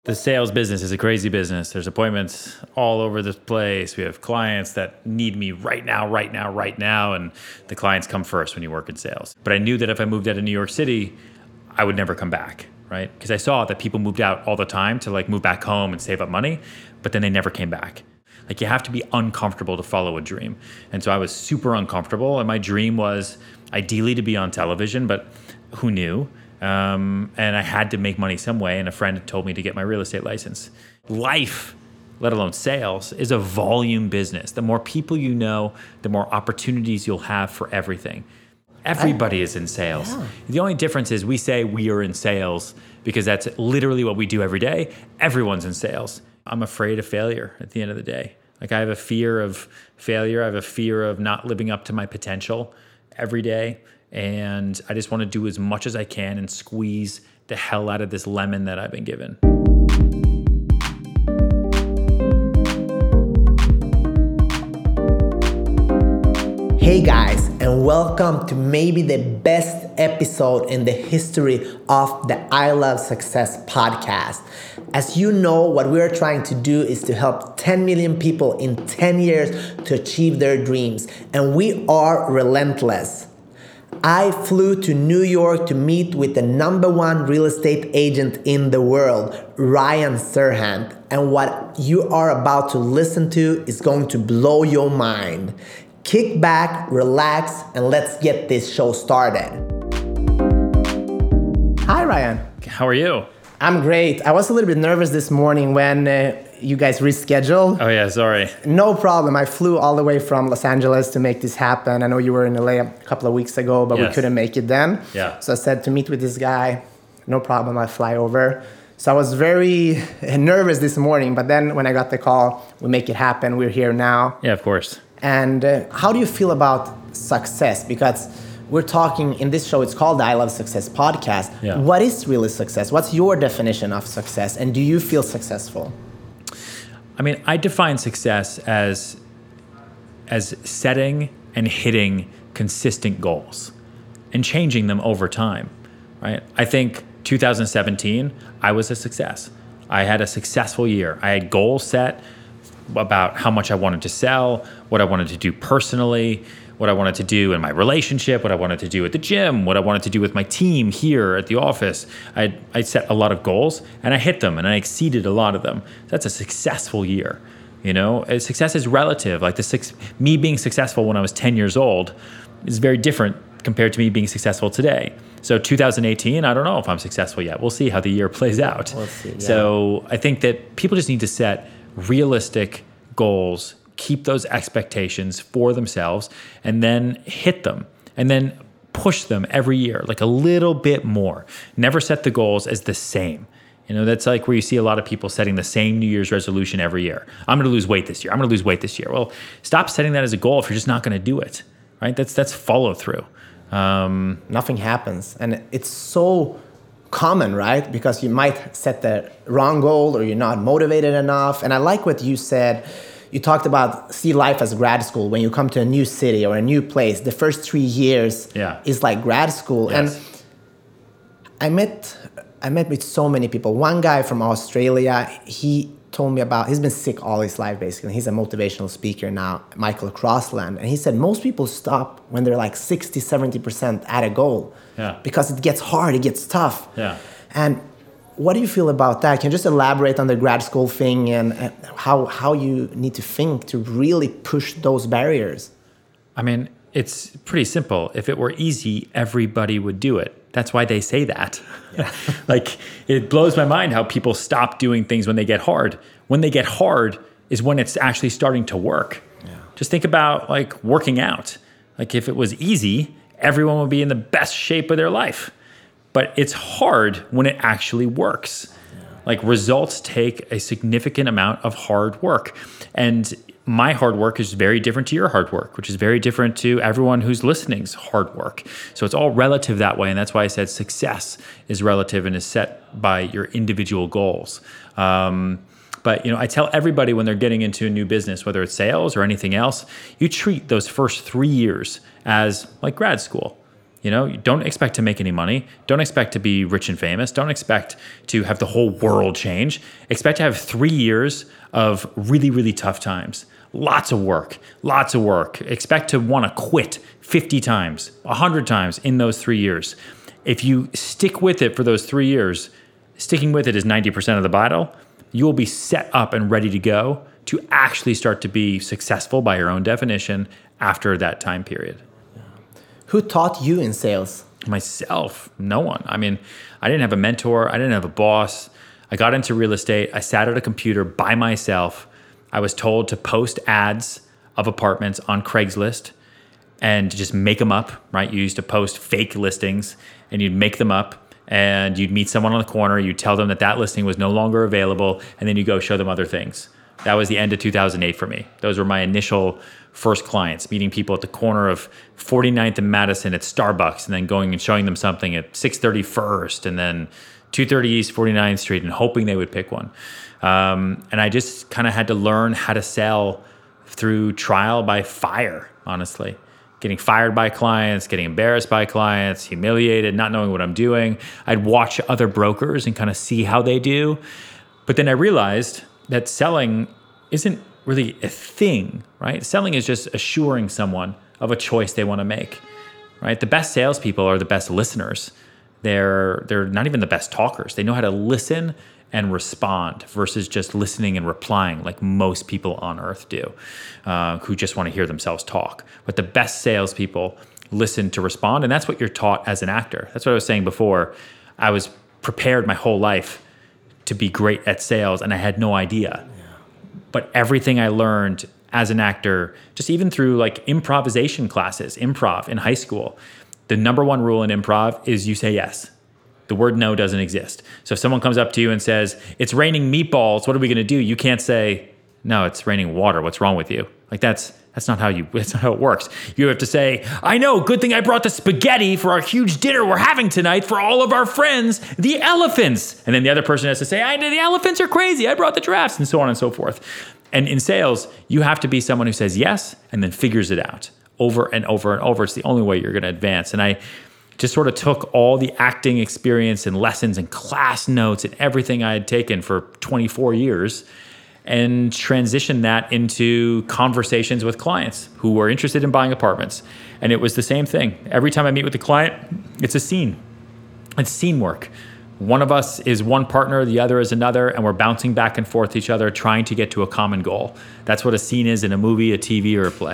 The sales business is a crazy business. There's appointments all over the place. We have clients that need me right now. And the clients come first when you work in sales. But I knew that if I moved out of New York City, I would never come back, right? Because I saw that people moved out all the time to like move back home and save up money, but then they never came back. Like you have to be uncomfortable to follow a dream. And so I was super uncomfortable. And my dream was ideally to be on television, but who knew? And I had to make money some way, and a friend told me to get my real estate license. Life, let alone sales, is a volume business. The more people you know, the more opportunities you'll have for everything. Everybody is in sales. Yeah. The only difference is we say we are in sales because that's literally what we do every day. Everyone's in sales. I'm afraid of failure at the end of the day. Like I have a fear of failure. I have a fear of not living up to my potential every day. And I just want to do as much as I can and squeeze the hell out of this lemon that I've been given. Hey guys, and welcome to maybe the best episode in the history of the I Love Success podcast. As you know, what we're trying to do is to help 10 million people in 10 years to achieve their dreams. And we are relentless. I flew to New York to meet with the #1 real estate agent in the world, Ryan Serhant. And what you are about to listen to is going to blow your mind. Kick back, relax, and let's get this show started. Hi, Ryan. How are you? I'm great. I was a little bit nervous this morning when you guys rescheduled. Oh yeah, sorry. No problem. I flew all the way from Los Angeles to make this happen. I know you were in LA a couple of weeks ago, but Yes. we couldn't make it then. Yeah. So I said to meet with this guy, no problem, I'll fly over. So I was very nervous this morning, but then when I got the call, we make it happen. We're here now. Yeah, of course. And how do you feel about success? Because we're talking in this show, it's called the I Love Success podcast. Yeah. What is really success? What's your definition of success? And do you feel successful? I mean, I define success as setting and hitting consistent goals and changing them over time, right? I think 2017, I was a success. I had a successful year. I had goals set about how much I wanted to sell, what I wanted to do personally, what I wanted to do in my relationship, what I wanted to do at the gym, what I wanted to do with my team here at the office. I set a lot of goals and I hit them and I exceeded a lot of them. That's a successful year. You know, success is relative. Like me being successful when I was 10 years old is very different compared to me being successful today. So 2018, I don't know if I'm successful yet. We'll see how the year plays out. We'll see, yeah. So I think that people just need to set realistic goals, keep those expectations for themselves, and then hit them, and then push them every year, like a little bit more. Never set the goals as the same. You know, that's like where you see a lot of people setting the same New Year's resolution every year. I'm going to lose weight this year. I'm going to lose weight this year. Well, stop setting that as a goal if you're just not going to do it, right? That's follow through. Nothing happens. And it's so common, right? Because you might set the wrong goal or you're not motivated enough. And I like what you said. You talked about see life as grad school. When you come to a new city or a new place, the first 3 years is like grad school. Yes. And I met with so many people. One guy from Australia, he told me about, he's been sick all his life basically. He's a motivational speaker now, Michael Crossland. And he said most people stop when they're like 60, 70% at a goal. Yeah. Because it gets hard, it gets tough. Yeah. And what do you feel about that? Can you just elaborate on the grad school thing and how you need to think to really push those barriers? I mean, it's pretty simple. If it were easy, everybody would do it. That's why they say that. Yeah. Like, it blows my mind how people stop doing things when they get hard. When they get hard is when it's actually starting to work. Yeah. Just think about like working out. Like if it was easy, everyone would be in the best shape of their life. But it's hard when it actually works. Yeah. Like results take a significant amount of hard work. And my hard work is very different to your hard work, which is very different to everyone who's listening's hard work. So it's all relative that way. And that's why I said success is relative and is set by your individual goals. But you know, I tell everybody when they're getting into a new business, whether it's sales or anything else, you treat those first 3 years as like grad school. Don't expect to make any money. Don't expect to be rich and famous. Don't expect to have the whole world change. Expect to have 3 years of really, really tough times. Lots of work. Expect to want to quit 50 times, 100 times in those 3 years. If you stick with it for those 3 years, sticking with it is 90% of the battle. You will be set up and ready to go to actually start to be successful by your own definition after that time period. Who taught you in sales? Myself, no one. I didn't have a mentor. I didn't have a boss. I got into real estate. I sat at a computer by myself. I was told to post ads of apartments on Craigslist and just make them up, right? You used to post fake listings and you'd make them up and you'd meet someone on the corner. You'd tell them that listing was no longer available and then you go show them other things. That was the end of 2008 for me. Those were my initial first clients, meeting people at the corner of 49th and Madison at Starbucks and then going and showing them something at 630 First and then 230 East 49th Street and hoping they would pick one. And I just kind of had to learn how to sell through trial by fire, honestly. Getting fired by clients, getting embarrassed by clients, humiliated, not knowing what I'm doing. I'd watch other brokers and kind of see how they do. But then I realized that selling isn't really a thing, right? Selling is just assuring someone of a choice they want to make, right? The best salespeople are the best listeners. They're not even the best talkers. They know how to listen and respond versus just listening and replying like most people on earth do, who just want to hear themselves talk. But the best salespeople listen to respond, and that's what you're taught as an actor. That's what I was saying before. I was prepared my whole life to be great at sales, and I had no idea. But everything I learned as an actor, just even through like improvisation classes, improv in high school, the number one rule in improv is you say yes. The word no doesn't exist. So if someone comes up to you and says, it's raining meatballs, what are we going to do? You can't say, no, it's raining water. What's wrong with you? Like that's not how it works. You have to say, I know, good thing I brought the spaghetti for our huge dinner we're having tonight for all of our friends, the elephants. And then the other person has to say, the elephants are crazy. I brought the giraffes, and so on and so forth. And in sales, you have to be someone who says yes and then figures it out over and over and over. It's the only way you're going to advance. And I just sort of took all the acting experience and lessons and class notes and everything I had taken for 24 years and transitioned that into conversations with clients who were interested in buying apartments. And it was the same thing. Every time I meet with a client, it's a scene. It's scene work. One of us is one partner, the other is another, and we're bouncing back and forth each other, trying to get to a common goal. That's what a scene is in a movie, a TV, or a play.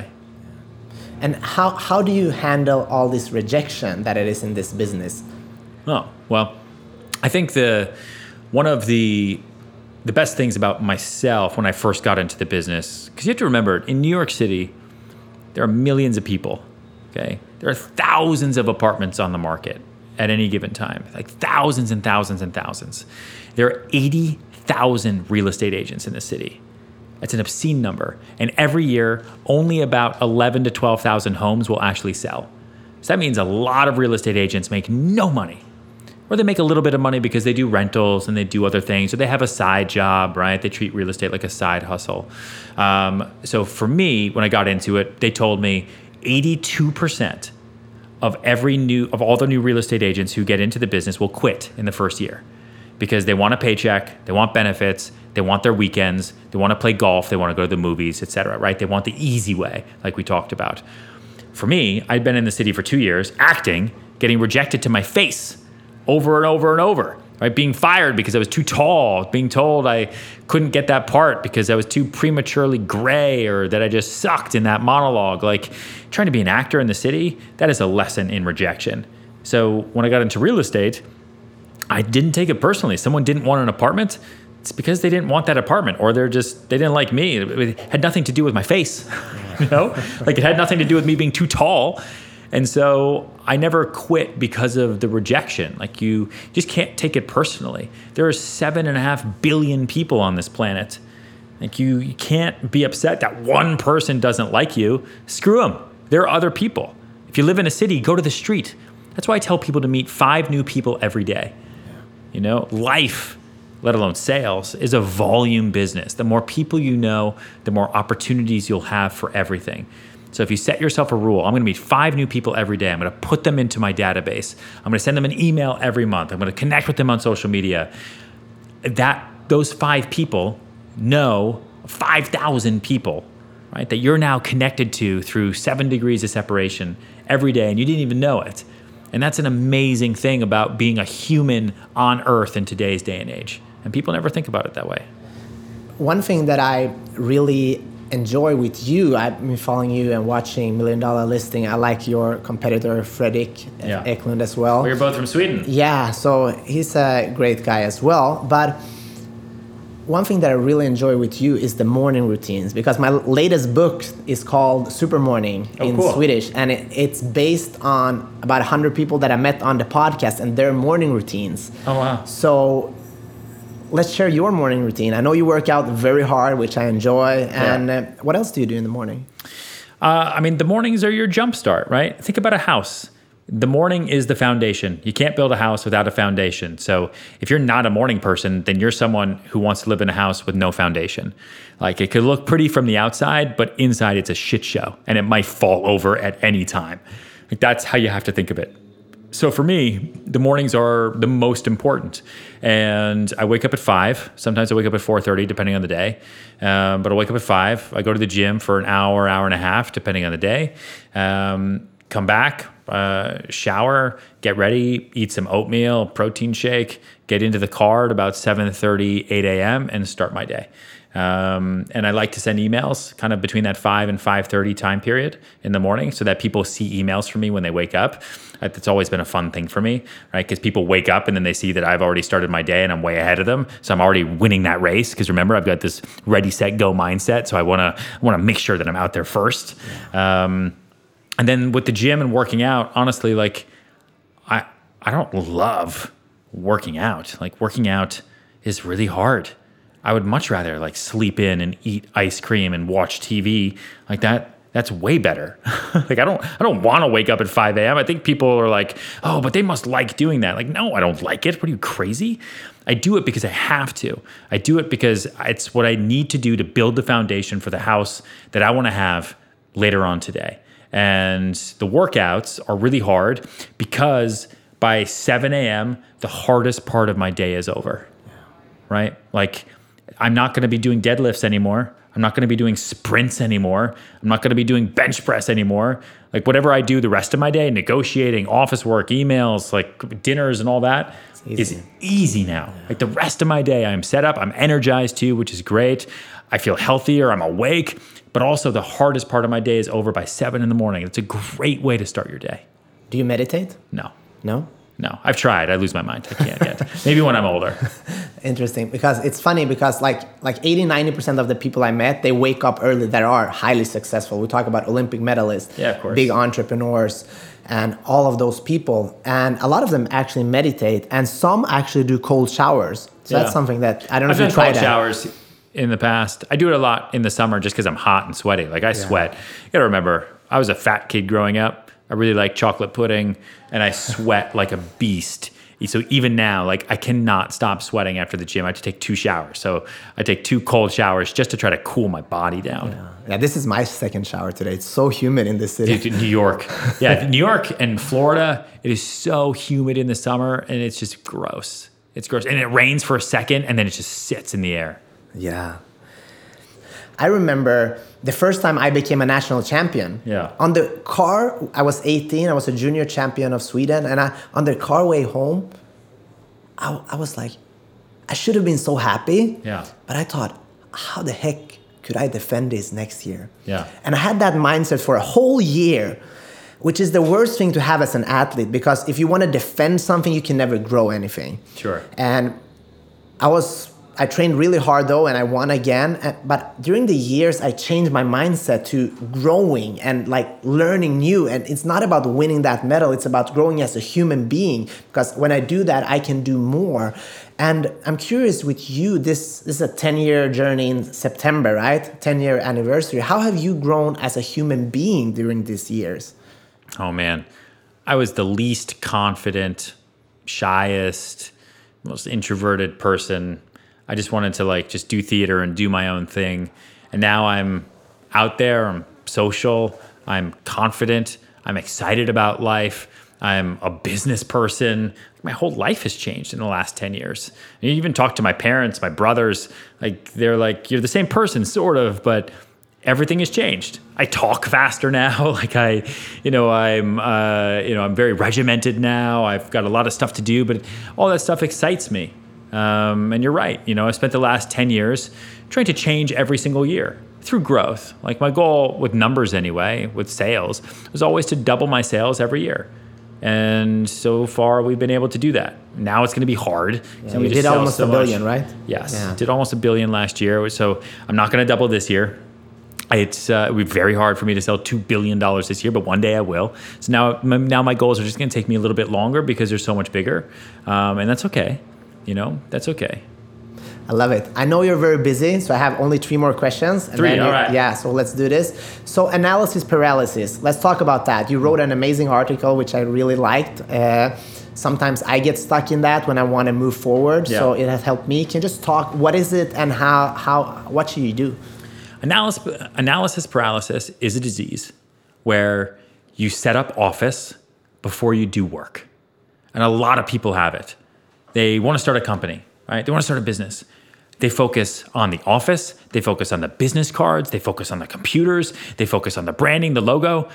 And how do you handle all this rejection that it is in this business? Oh, well, I think one of the best things about myself when I first got into the business, because you have to remember, in New York City, there are millions of people, okay? There are thousands of apartments on the market at any given time, like thousands and thousands and thousands. There are 80,000 real estate agents in the city. That's an obscene number. And every year, only about 11 to 12,000 homes will actually sell. So that means a lot of real estate agents make no money. Or they make a little bit of money because they do rentals and they do other things, or they have a side job, right? They treat real estate like a side hustle. So for me, when I got into it, they told me 82% of all the new real estate agents who get into the business will quit in the first year because they want a paycheck, they want benefits, they want their weekends, they want to play golf, they want to go to the movies, et cetera, right? They want the easy way, like we talked about. For me, I'd been in the city for 2 years, acting, getting rejected to my face over and over and over, right? Being fired because I was too tall, being told I couldn't get that part because I was too prematurely gray or that I just sucked in that monologue. Like trying to be an actor in the city, that is a lesson in rejection. So when I got into real estate, I didn't take it personally. Someone didn't want an apartment. It's because they didn't want that apartment or they didn't like me. It had nothing to do with my face, like it had nothing to do with me being too tall. And so I never quit because of the rejection. Like you just can't take it personally. There are 7.5 billion people on this planet. Like you can't be upset that one person doesn't like you. Screw them. There are other people. If you live in a city, go to the street. That's why I tell people to meet 5 new people every day. Life, let alone sales, is a volume business. The more people you know, the more opportunities you'll have for everything. So if you set yourself a rule, I'm going to meet 5 new people every day. I'm going to put them into my database. I'm going to send them an email every month. I'm going to connect with them on social media. Those 5 people know 5,000 people, right? That you're now connected to through 7 degrees of separation every day, and you didn't even know it. And that's an amazing thing about being a human on Earth in today's day and age. And people never think about it that way. One thing that I really enjoy with you, I've been following you and watching $1 Million Listing. I like your competitor, Fredrik Eklund, as well. Well, you're both from Sweden. Yeah, so he's a great guy as well. But one thing that I really enjoy with you is the morning routines, because my latest book is called Super Morning in Swedish, and it's based on about 100 people that I met on the podcast and their morning routines. Oh, wow. So let's share your morning routine. I know you work out very hard, which I enjoy. And what else do you do in the morning? The mornings are your jump start, right? Think about a house. The morning is the foundation. You can't build a house without a foundation. So if you're not a morning person, then you're someone who wants to live in a house with no foundation. Like, it could look pretty from the outside, but inside it's a shit show, and it might fall over at any time. Like, that's how you have to think of it. So for me, the mornings are the most important. And I wake up at 5. Sometimes I wake up at 4:30, depending on the day. But I wake up at 5. I go to the gym for an hour, hour and a half, depending on the day. Come back, shower, get ready, eat some oatmeal, protein shake, get into the car at about 7:30, 8 a.m. and start my day. And I like to send emails kind of between that 5 and 5:30 time period in the morning, so that people see emails from me when they wake up. That's always been a fun thing for me, right? Because people wake up and then they see that I've already started my day and I'm way ahead of them. So I'm already winning that race. Because remember, I've got this ready, set, go mindset. So I want to make sure that I'm out there first. And then with the gym and working out, honestly, like I don't love working out. Like, working out is really hard. I would much rather like sleep in and eat ice cream and watch TV like that. That's way better. Like, I don't want to wake up at 5 a.m. I think people are like, oh, but they must like doing that. Like, no, I don't like it. What are you, crazy? I do it because I have to. I do it because it's what I need to do to build the foundation for the house that I want to have later on today. And the workouts are really hard because by 7 a.m., the hardest part of my day is over, right? Like, I'm not going to be doing deadlifts anymore. I'm not going to be doing sprints anymore. I'm not going to be doing bench press anymore. Like, whatever I do the rest of my day, negotiating, office work, emails, like dinners and all that is easy now. Like, the rest of my day, I'm set up, I'm energized too, which is great. I feel healthier, I'm awake, but also the hardest part of my day is over by 7 in the morning. It's a great way to start your day. Do you meditate? No. No? No, I've tried. I lose my mind. I can't yet. Maybe when I'm older. Interesting, because it's funny because like 80-90% of the people I met, they wake up early that are highly successful. We talk about Olympic medalists, of course, big entrepreneurs, and all of those people. And a lot of them actually meditate, and some actually do cold showers. So that's something that I don't know if you tried that. I've done cold showers in the past. I do it a lot in the summer just because I'm hot and sweaty. Like, I sweat. You got to remember, I was a fat kid growing up. I really like chocolate pudding, and I sweat like a beast. So even now, like, I cannot stop sweating after the gym. I have to take 2 showers. So I take 2 cold showers just to try to cool my body down. Yeah, this is my second shower today. It's so humid in this city. Dude, New York. Yeah, New York and Florida, it is so humid in the summer, and it's just gross. It's gross. And it rains for a second, and then it just sits in the air. Yeah. I remember the first time I became a national champion. Yeah. On the car, I was 18. I was a junior champion of Sweden. And on the car way home, I was like, I should have been so happy. Yeah. But I thought, how the heck could I defend this next year? Yeah. And I had that mindset for a whole year, which is the worst thing to have as an athlete, because if you want to defend something, you can never grow anything. Sure. And I trained really hard though, and I won again. But during the years, I changed my mindset to growing and like learning new. And it's not about winning that medal. It's about growing as a human being. Because when I do that, I can do more. And I'm curious with you, this is a 10-year journey in September, right? 10-year anniversary. How have you grown as a human being during these years? Oh man, I was the least confident, shyest, most introverted person. I just wanted to like just do theater and do my own thing. And now I'm out there, I'm social, I'm confident. I'm excited about life. I'm a business person. My whole life has changed in the last 10 years. And you even talk to my parents, my brothers, like they're like, you're the same person, sort of, but everything has changed. I talk faster now. I'm very regimented now. I've got a lot of stuff to do, but all that stuff excites me. And you're right. I spent the last 10 years trying to change every single year through growth. Like my goal with numbers anyway, with sales, was always to double my sales every year. And so far we've been able to do that. Now it's going to be hard. Yeah, we did almost $1 billion, right? Yes. Did almost $1 billion last year. So I'm not going to double this year. It would be very hard for me to sell $2 billion this year, but one day I will. So now my goals are just going to take me a little bit longer because they're so much bigger. And that's okay. That's okay. I love it. I know you're very busy, so I have only 3 more questions. All right. Yeah, so let's do this. So analysis paralysis, let's talk about that. You wrote an amazing article, which I really liked. Sometimes I get stuck in that when I want to move forward, so it has helped me. Can you just talk, what is it and what should you do? Analysis paralysis is a disease where you set up office before you do work. And a lot of people have it. They want to start a company, right? They want to start a business. They focus on the office. They focus on the business cards. They focus on the computers. They focus on the branding, the logo,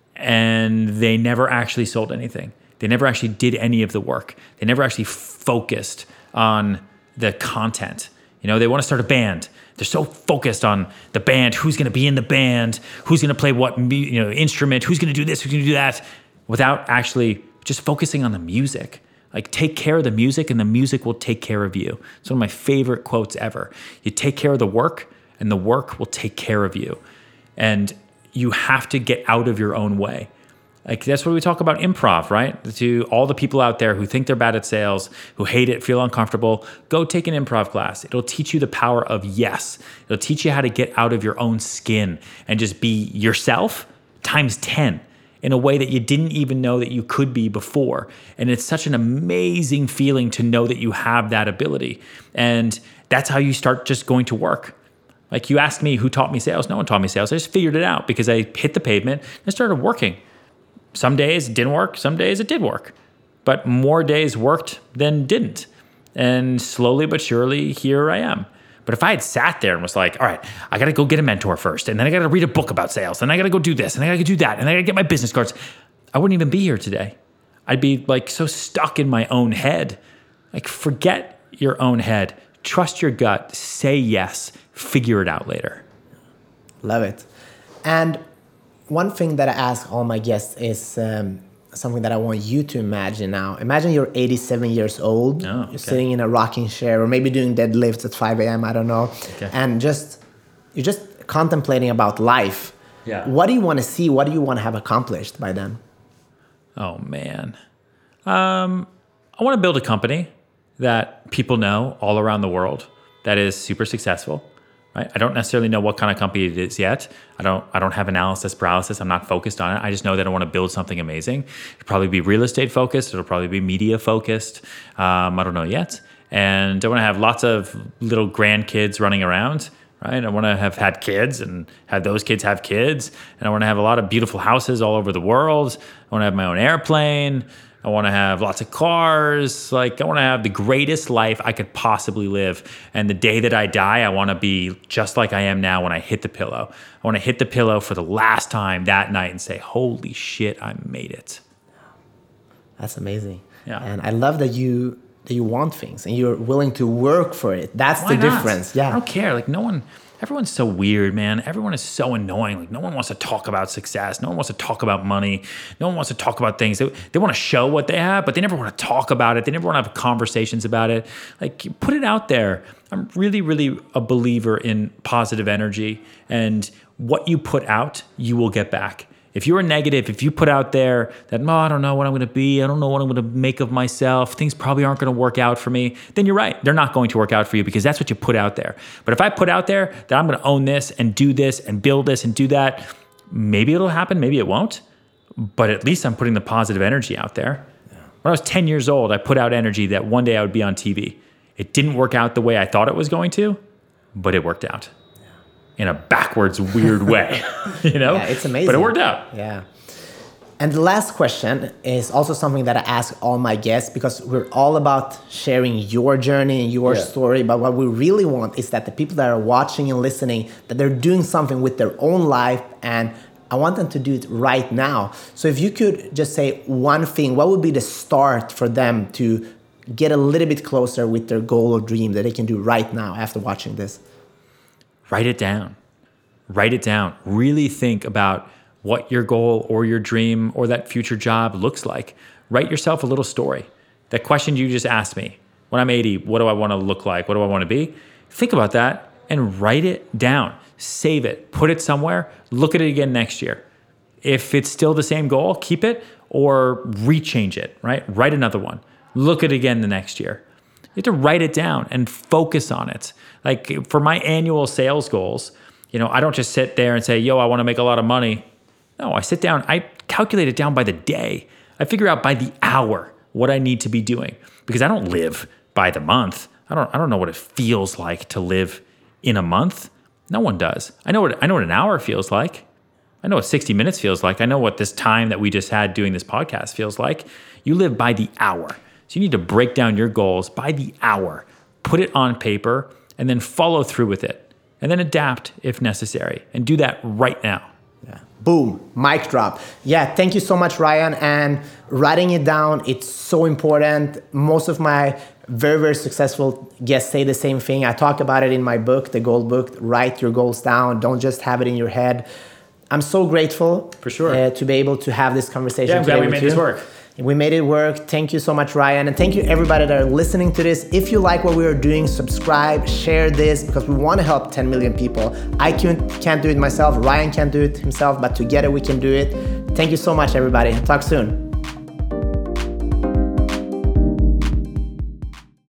and they never actually sold anything. They never actually did any of the work. They never actually focused on the content. They want to start a band. They're so focused on the band, who's going to be in the band, who's going to play what instrument, who's going to do this, who's going to do that, without actually just focusing on the music. Like, take care of the music and the music will take care of you. It's one of my favorite quotes ever. You take care of the work and the work will take care of you. And you have to get out of your own way. Like, that's what we talk about improv, right? To all the people out there who think they're bad at sales, who hate it, feel uncomfortable, go take an improv class. It'll teach you the power of yes. It'll teach you how to get out of your own skin and just be yourself times 10. In a way that you didn't even know that you could be before. And it's such an amazing feeling to know that you have that ability. And that's how you start just going to work. Like, you asked me who taught me sales. No one taught me sales. I just figured it out because I hit the pavement and started working. Some days it didn't work. Some days it did work. But more days worked than didn't. And slowly but surely, here I am. But if I had sat there and was like, all right, I got to go get a mentor first, and then I got to read a book about sales, and I got to go do this, and I got to do that, and I got to get my business cards, I wouldn't even be here today. I'd be like so stuck in my own head. Like, forget your own head. Trust your gut. Say yes. Figure it out later. Love it. And one thing that I ask all my guests is something that I want you to imagine now. Imagine you're 87 years old. Oh, okay. You're sitting in a rocking chair or maybe doing deadlifts at 5 a.m. I don't know. Okay. And you're just contemplating about life. Yeah. What do you want to see? What do you want to have accomplished by then? Oh, man. I want to build a company that people know all around the world that is super successful. Right? I don't necessarily know what kind of company it is yet. I don't have analysis paralysis. I'm not focused on it. I just know that I want to build something amazing. It'll probably be real estate focused. It'll probably be media focused. I don't know yet. And I want to have lots of little grandkids running around. Right? I want to have had kids and have those kids have kids. And I want to have a lot of beautiful houses all over the world. I want to have my own airplane. I want to have lots of cars. Like, I want to have the greatest life I could possibly live. And the day that I die, I want to be just like I am now when I hit the pillow. I want to hit the pillow for the last time that night and say, holy shit, I made it. That's amazing. Yeah. And I love that you want things and you're willing to work for it. That's the difference. Yeah. I don't care. Like, everyone's so weird, man. Everyone is so annoying. Like, no one wants to talk about success. No one wants to talk about money. No one wants to talk about things. They want to show what they have, but they never want to talk about it. They never want to have conversations about it. Like, put it out there. I'm really, really a believer in positive energy, and what you put out, you will get back. If you're negative, if you put out there that, I don't know what I'm going to be, I don't know what I'm going to make of myself, things probably aren't going to work out for me, then you're right. They're not going to work out for you because that's what you put out there. But if I put out there that I'm going to own this and do this and build this and do that, maybe it'll happen, maybe it won't. But at least I'm putting the positive energy out there. Yeah. When I was 10 years old, I put out energy that one day I would be on TV. It didn't work out the way I thought it was going to, but it worked out. in a backwards, weird way, you know? Yeah, it's amazing. But it worked out. Yeah. And the last question is also something that I ask all my guests, because we're all about sharing your journey and your story. But what we really want is that the people that are watching and listening, that they're doing something with their own life, and I want them to do it right now. So if you could just say one thing, what would be the start for them to get a little bit closer with their goal or dream that they can do right now after watching this? Write it down. Write it down. Really think about what your goal or your dream or that future job looks like. Write yourself a little story. That question you just asked me, when I'm 80, what do I want to look like? What do I want to be? Think about that and write it down. Save it. Put it somewhere. Look at it again next year. If it's still the same goal, keep it or rechange it, right? Write another one. Look at it again the next year. You have to write it down and focus on it. Like for my annual sales goals, I don't just sit there and say, yo, I want to make a lot of money. No, I sit down, I calculate it down by the day. I figure out by the hour what I need to be doing, because I don't live by the month. I don't know what it feels like to live in a month. No one does. I know what an hour feels like. I know what 60 minutes feels like. I know what this time that we just had doing this podcast feels like. You live by the hour. So you need to break down your goals by the hour, put it on paper, and then follow through with it. And then adapt if necessary. And do that right now. Yeah. Boom, mic drop. Yeah, thank you so much, Ryan. And writing it down, it's so important. Most of my very, very successful guests say the same thing. I talk about it in my book, The Goal Book. Write your goals down. Don't just have it in your head. I'm so grateful for sure to be able to have this conversation. Yeah, I'm glad we made this work. We made it work. Thank you so much, Ryan. And thank you everybody that are listening to this. If you like what we are doing, subscribe, share this, because we want to help 10 million people. I can't do it myself. Ryan can't do it himself, but together we can do it. Thank you so much, everybody. Talk soon.